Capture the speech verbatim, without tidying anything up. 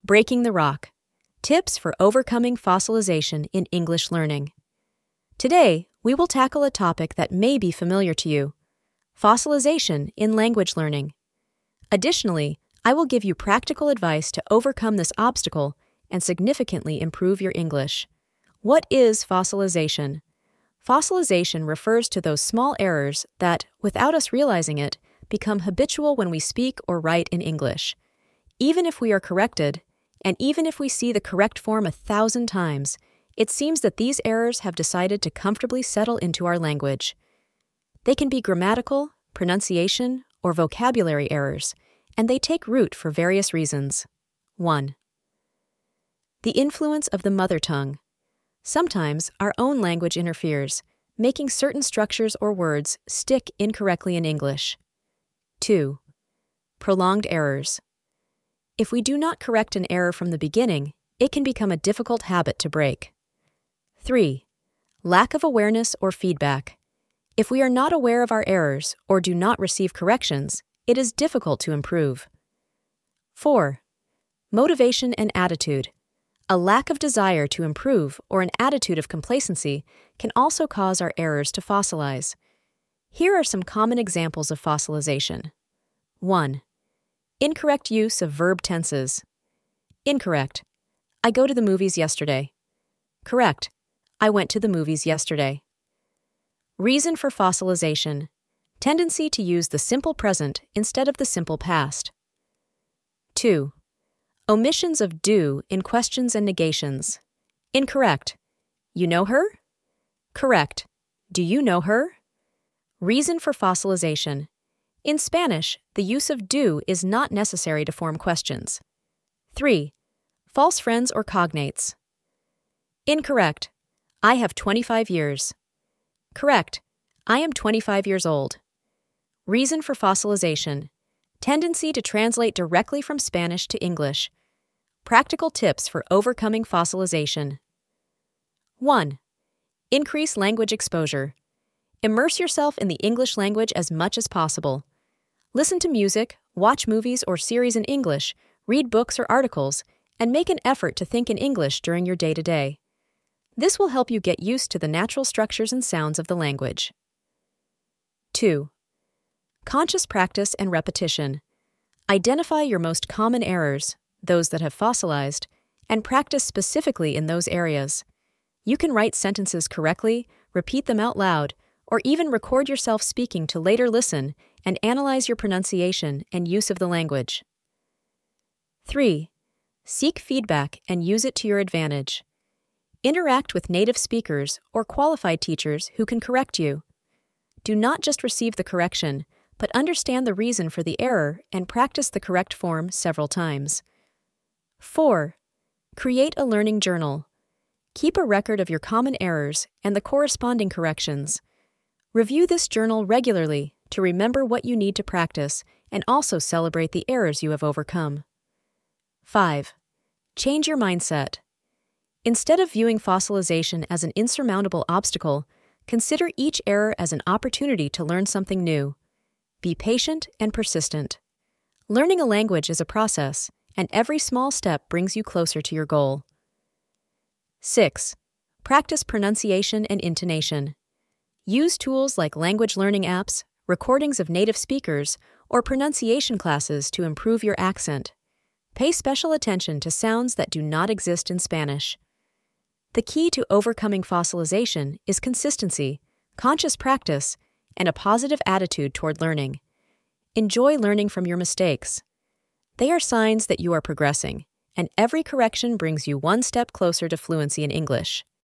Breaking the Rock: Tips for Overcoming Fossilization in English Learning. Today, we will tackle a topic that may be familiar to you: fossilization in language learning. Additionally, I will give you practical advice to overcome this obstacle and significantly improve your English. What is fossilization? Fossilization refers to those small errors that, without us realizing it, become habitual when we speak or write in English. Even if we are corrected, and even if we see the correct form a thousand times, it seems that these errors have decided to comfortably settle into our language. They can be grammatical, pronunciation, or vocabulary errors, and they take root for various reasons. one. The influence of the mother tongue. Sometimes our own language interferes, making certain structures or words stick incorrectly in English. two. Prolonged errors. If we do not correct an error from the beginning, it can become a difficult habit to break. three. Lack of awareness or feedback. If we are not aware of our errors or do not receive corrections, it is difficult to improve. four. Motivation and attitude. A lack of desire to improve or an attitude of complacency can also cause our errors to fossilize. Here are some common examples of fossilization. one. Incorrect use of verb tenses. Incorrect: I go to the movies yesterday. Correct: I went to the movies yesterday. Reason for fossilization: tendency to use the simple present instead of the simple past. two. Omissions of do in questions and negations. Incorrect: You know her? Correct: Do you know her? Reason for fossilization: in Spanish, the use of do is not necessary to form questions. three. False friends or cognates. Incorrect: I have twenty-five years. Correct: I am twenty-five years old. Reason for fossilization: tendency to translate directly from Spanish to English. Practical tips for overcoming fossilization. one. Increase language exposure. Immerse yourself in the English language as much as possible. Listen to music, watch movies or series in English, read books or articles, and make an effort to think in English during your day-to-day. This will help you get used to the natural structures and sounds of the language. two. Conscious practice and repetition. Identify your most common errors, those that have fossilized, and practice specifically in those areas. You can write sentences correctly, repeat them out loud, or even record yourself speaking to later listen and analyze your pronunciation and use of the language. three. Seek feedback and use it to your advantage. Interact with native speakers or qualified teachers who can correct you. Do not just receive the correction, but understand the reason for the error and practice the correct form several times. four. Create a learning journal. Keep a record of your common errors and the corresponding corrections. Review this journal regularly to remember what you need to practice and also celebrate the errors you have overcome. five. Change your mindset. Instead of viewing fossilization as an insurmountable obstacle, consider each error as an opportunity to learn something new. Be patient and persistent. Learning a language is a process, and every small step brings you closer to your goal. six. Practice pronunciation and intonation. Use tools like language learning apps, recordings of native speakers, or pronunciation classes to improve your accent. Pay special attention to sounds that do not exist in Spanish. The key to overcoming fossilization is consistency, conscious practice, and a positive attitude toward learning. Enjoy learning from your mistakes. They are signs that you are progressing, and every correction brings you one step closer to fluency in English.